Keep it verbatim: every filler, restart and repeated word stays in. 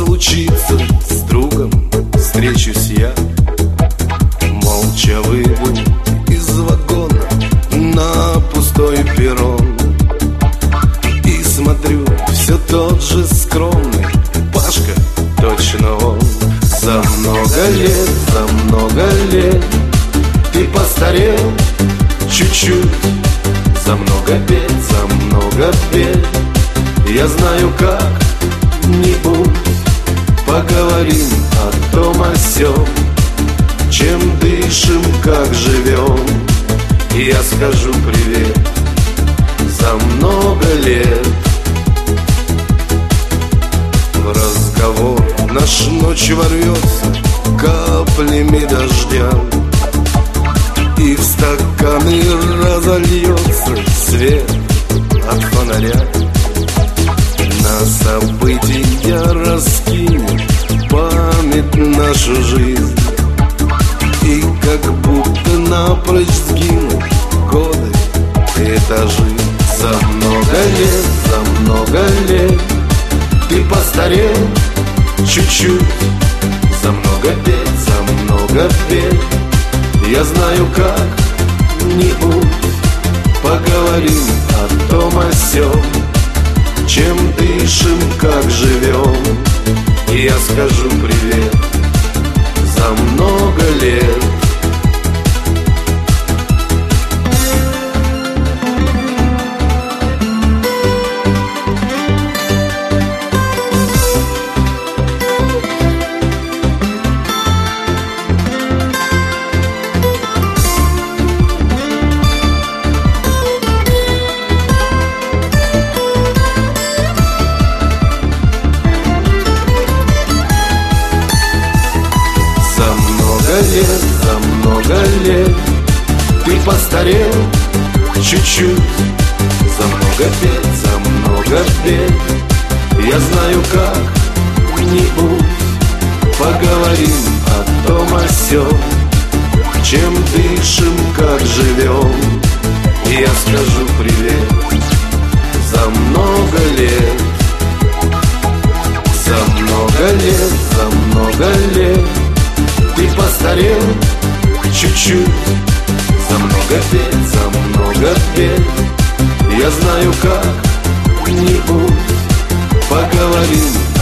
случится с другом, встречусь я. Молча выйду из вагона на пустой перрон и смотрю, все тот же скромный Пашка, точно он. За много лет, за много лет ты постарел чуть-чуть. За много бед, за много бед я знаю как-нибудь поговорим о том о сём, чем дышим, как живем. И я скажу привет за много лет. В разговор наш ночью ворвется каплями дождя, и в стаканы разольется свет от фонаря. На события раскинет память нашу жизнь, и как будто напрочь сгинут годы и этажи. За много лет, за много лет ты постарел чуть-чуть. За много бед, за много бед я знаю как-нибудь поговорим о том о сём, чем дышим, как живем. И я скажу привет за много лет. Лет, за много лет ты постарел чуть-чуть. За много бед, за много бед я знаю как-нибудь поговорим о том о сём, чем дышим, как живем. И я скажу привет за много лет. За много лет, за много лет ты постарел чуть-чуть. За много бед, за много бед я знаю как-нибудь поговорим